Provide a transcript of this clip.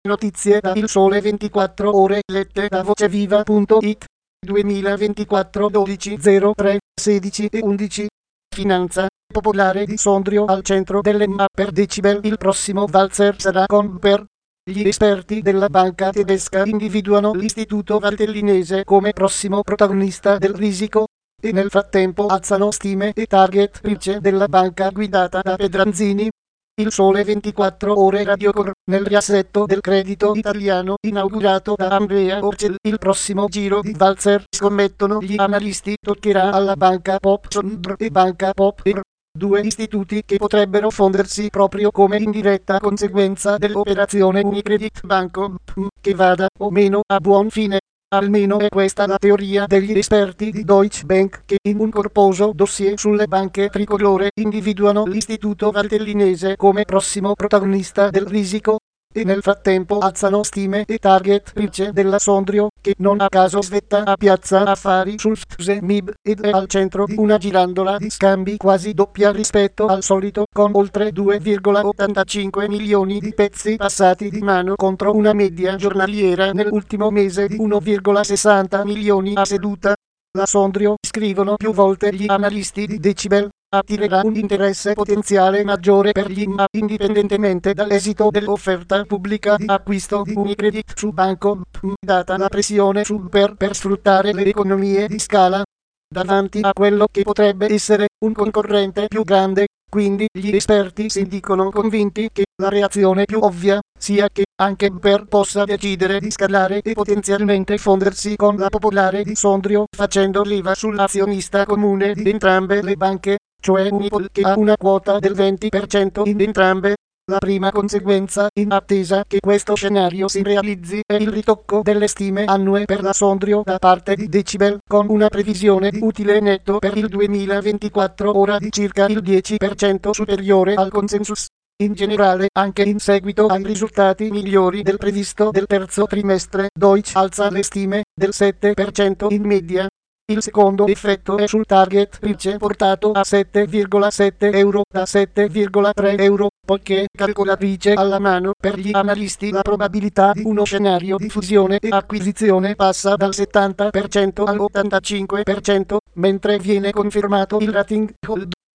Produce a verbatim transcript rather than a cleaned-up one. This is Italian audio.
Notizie da Il Sole ventiquattro Ore lette da voceviva punto it duemilaventiquattro dodici zero tre sedici e undici. Finanza popolare di Sondrio al centro delle M A per Decibel. Il prossimo valzer sarà con per. Gli esperti della banca tedesca individuano l'istituto valtellinese come prossimo protagonista del risico e nel frattempo alzano stime e target ricce della banca guidata da Pedranzini. Il Sole ventiquattro Ore Radiocor, nel riassetto del credito italiano inaugurato da Andrea Orcel, il prossimo giro di valzer, scommettono gli analisti, toccherà alla Banca Pop Sondr e Banca Pop Er, due istituti che potrebbero fondersi proprio come indiretta conseguenza dell'operazione Unicredit Banco, che vada o meno a buon fine. Almeno è questa la teoria degli esperti di Deutsche Bank, che in un corposo dossier sulle banche tricolore individuano l'istituto valtellinese come prossimo protagonista del risico e nel frattempo alzano stime e target ricce della Sondrio, che non a caso svetta a Piazza Affari sul F S E M I B ed è al centro di una girandola di scambi quasi doppia rispetto al solito, con oltre due virgola ottantacinque milioni di pezzi passati di mano contro una media giornaliera nell'ultimo mese di uno virgola sessanta milioni a seduta. La Sondrio, scrivono più volte gli analisti di Decibel, attirerà un interesse potenziale maggiore per gli M A indipendentemente dall'esito dell'offerta pubblica di acquisto di Unicredit su Banco, data la pressione sul per per sfruttare le economie di scala davanti a quello che potrebbe essere un concorrente più grande. Quindi gli esperti si dicono convinti che la reazione più ovvia sia che anche Per possa decidere di scalare e potenzialmente fondersi con la Popolare di Sondrio, facendo leva sull'azionista comune di entrambe le banche, cioè Unipol, che ha una quota del venti per cento in entrambe. La prima conseguenza, in attesa che questo scenario si realizzi, è il ritocco delle stime annue per la Sondrio da parte di Decibel, con una previsione di utile netto per il duemilaventiquattro ora di circa il dieci per cento superiore al consensus. In generale, anche in seguito ai risultati migliori del previsto del terzo trimestre, Deutsche alza le stime del sette per cento in media. Il secondo effetto è sul target ricce portato a sette virgola sette euro da sette virgola tre euro, poiché calcolatrice alla mano per gli analisti la probabilità di uno scenario di fusione e acquisizione passa dal settanta per cento all'ottantacinque per cento, mentre viene confermato il rating hold.